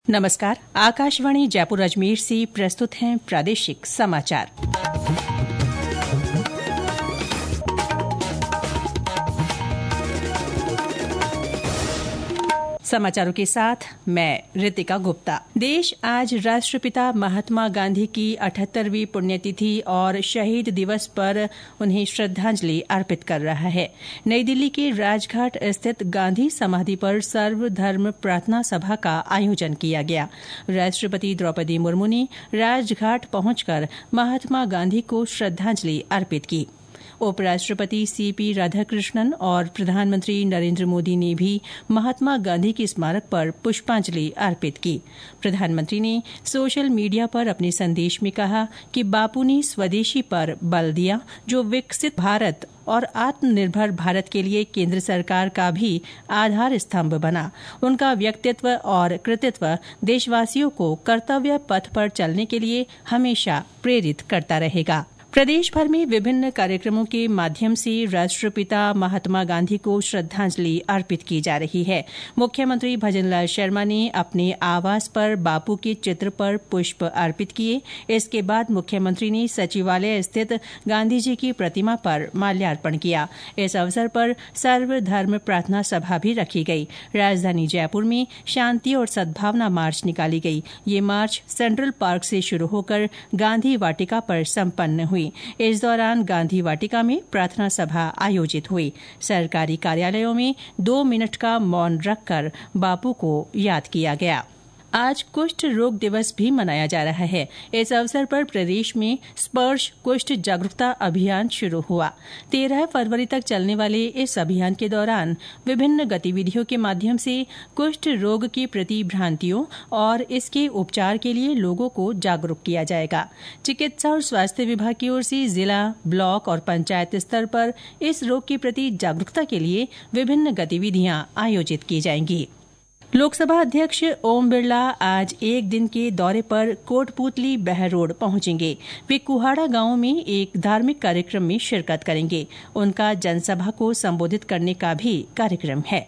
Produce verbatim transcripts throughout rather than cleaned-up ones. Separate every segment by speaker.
Speaker 1: नमस्कार। आकाशवाणी जयपुर अजमेर से प्रस्तुत हैं प्रादेशिक समाचार। समाचारों के साथ मैं रितिका गुप्ता। देश आज राष्ट्रपिता महात्मा गांधी की अठहत्तरवीं पुण्यतिथि और शहीद दिवस पर उन्हें श्रद्धांजलि अर्पित कर रहा है। नई दिल्ली के राजघाट स्थित गांधी समाधि पर सर्वधर्म प्रार्थना सभा का आयोजन किया गया। राष्ट्रपति द्रौपदी मुर्मू ने राजघाट पहुंचकर महात्मा गांधी को श्रद्धांजलि अर्पित की। उपराष्ट्रपति सीपी राधाकृष्णन और प्रधानमंत्री नरेंद्र मोदी ने भी महात्मा गांधी के स्मारक पर पुष्पांजलि अर्पित की। प्रधानमंत्री ने सोशल मीडिया पर अपने संदेश में कहा कि बापू ने स्वदेशी पर बल दिया, जो विकसित भारत और आत्मनिर्भर भारत के लिए केंद्र सरकार का भी आधार स्तंभ बना। उनका व्यक्तित्व और कृतित्व देशवासियों को कर्तव्य पथ पर चलने के लिए हमेशा प्रेरित करता रहेगा। प्रदेश भर में विभिन्न कार्यक्रमों के माध्यम से राष्ट्रपिता महात्मा गांधी को श्रद्धांजलि अर्पित की जा रही है। मुख्यमंत्री भजनलाल शर्मा ने अपने आवास पर बापू के चित्र पर पुष्प अर्पित किए। इसके बाद मुख्यमंत्री ने सचिवालय स्थित गांधी जी की प्रतिमा पर माल्यार्पण किया। इस अवसर पर सर्वधर्म प्रार्थना सभा भी रखी गई। राजधानी जयपुर में शांति और सद्भावना मार्च निकाली गई। ये मार्च सेंट्रल पार्क से शुरू होकर गांधी वाटिका पर संपन्न हुई। इस दौरान गांधी वाटिका में प्रार्थना सभा आयोजित हुई। सरकारी कार्यालयों में दो मिनट का मौन रखकर बापू को याद किया गया। आज कुष्ठ रोग दिवस भी मनाया जा रहा है। इस अवसर पर प्रदेश में स्पर्श कुष्ठ जागरूकता अभियान शुरू हुआ। तेरह फरवरी तक चलने वाले इस अभियान के दौरान विभिन्न गतिविधियों के माध्यम से कुष्ठ रोग के प्रति भ्रांतियों और इसके उपचार के लिए लोगों को जागरूक किया जाएगा। चिकित्सा और स्वास्थ्य विभाग की ओर से जिला, ब्लॉक और पंचायत स्तर पर इस रोग के प्रति जागरूकता के लिए विभिन्न गतिविधियां आयोजित की जाएंगी। लोकसभा अध्यक्ष ओम बिरला आज एक दिन के दौरे पर कोटपूतली बहर रोड पहुंचेंगे। वे कुहाड़ा गांव में एक धार्मिक कार्यक्रम में शिरकत करेंगे। उनका जनसभा को संबोधित करने का भी कार्यक्रम है।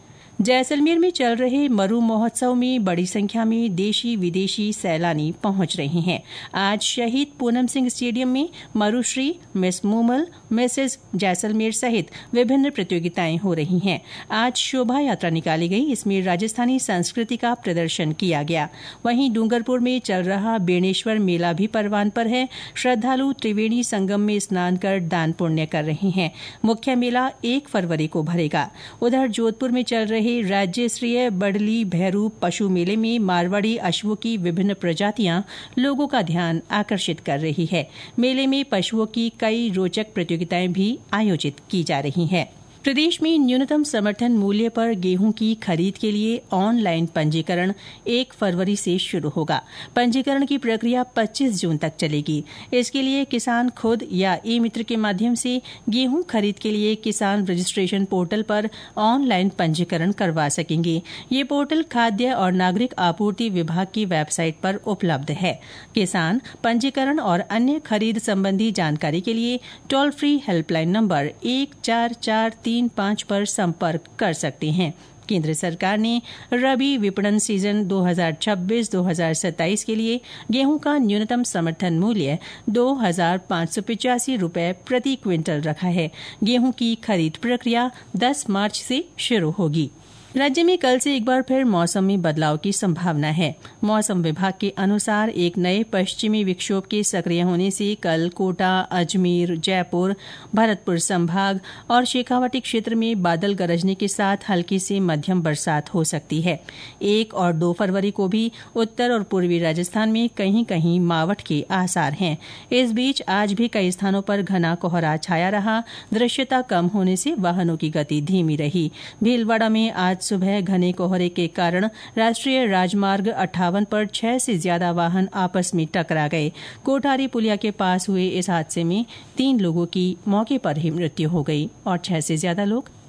Speaker 1: जैसलमेर में चल रहे मरु महोत्सव में बड़ी संख्या में देशी विदेशी सैलानी पहुंच रहे हैं। आज शहीद पूनम सिंह स्टेडियम में मरुश्री, मिस मूमल, मिसेस जैसलमेर सहित विभिन्न प्रतियोगिताएं हो रही हैं। आज शोभा यात्रा निकाली गई। इसमें राजस्थानी संस्कृति का प्रदर्शन किया गया। वहीं डूंगरपुर में चल रहा बेणेश्वर मेला भी परवान पर है। श्रद्धालु त्रिवेणी संगम में स्नान कर दान पुण्य कर रहे हैं। मुख्य मेला एक फरवरी को भरेगा। उधर जोधपुर में चल रहे राज्य स्तरीय बडली भैरू पशु मेले में मारवाड़ी अश्वों की विभिन्न प्रजातियां लोगों का ध्यान आकर्षित कर रही है। मेले में पशुओं की कई रोचक प्रतियोगिताएं भी आयोजित की जा रही हैं। प्रदेश में न्यूनतम समर्थन मूल्य पर गेहूं की खरीद के लिए ऑनलाइन पंजीकरण एक फरवरी से शुरू होगा। पंजीकरण की प्रक्रिया पच्चीस जून तक चलेगी। इसके लिए किसान खुद या ई मित्र के माध्यम से गेहूं खरीद के लिए किसान रजिस्ट्रेशन पोर्टल पर ऑनलाइन पंजीकरण करवा सकेंगे। ये पोर्टल खाद्य और नागरिक आपूर्ति विभाग की वेबसाइट पर उपलब्ध है। किसान पंजीकरण और अन्य खरीद संबंधी जानकारी के लिए टोल फ्री हेल्पलाइन नंबर एक चार चार तीन पाँच पर संपर्क कर सकते हैं। केंद्र सरकार ने रबी विपणन सीजन दो हज़ार छब्बीस दो हज़ार सत्ताईस के लिए गेहूं का न्यूनतम समर्थन मूल्य दो हजार पाँच सौ पिचासी रूपये प्रति क्विंटल रखा है। गेहूं की खरीद प्रक्रिया दस मार्च से शुरू होगी। राज्य में कल से एक बार फिर मौसम में बदलाव की संभावना है। मौसम विभाग के अनुसार एक नए पश्चिमी विक्षोभ के सक्रिय होने से कल कोटा, अजमेर, जयपुर, भरतपुर संभाग और शेखावाटी क्षेत्र में बादल गरजने के साथ हल्की से मध्यम बरसात हो सकती है। एक और दो फरवरी को भी उत्तर और पूर्वी राजस्थान में कहीं कहीं मावठ के आसार हैं। इस बीच आज भी कई स्थानों पर घना कोहरा छाया रहा। दृश्यता कम होने से वाहनों की गति धीमी रही। भीलवाड़ा में आज सुबह घने कोहरे के कारण राष्ट्रीय राजमार्ग अट्ठावन पर छह से ज्यादा वाहन आपस में टकरा गए। कोठारी पुलिया के पास हुए इस हादसे में तीन लोगों की मौके पर ही मृत्यु हो गई और छह से ज्यादा लोग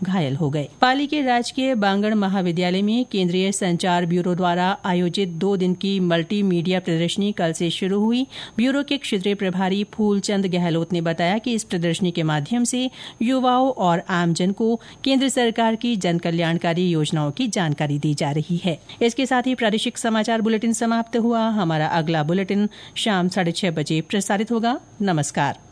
Speaker 1: घायल हो गए। पाली के राजकीय बांगड़ महाविद्यालय में केंद्रीय संचार ब्यूरो द्वारा आयोजित दो दिन की मल्टी मीडिया प्रदर्शनी कल से शुरू हुई। ब्यूरो के क्षेत्रीय प्रभारी फूलचंद गहलोत ने बताया कि इस प्रदर्शनी के माध्यम से युवाओं और आमजन को केंद्र सरकार की जन कल्याणकारी योजनाओं की जानकारी दी जा रही है। इसके साथ ही प्रादेशिक समाचार बुलेटिन समाप्त हुआ। हमारा अगला बुलेटिन शाम साढ़े छह बजे प्रसारित होगा। नमस्कार।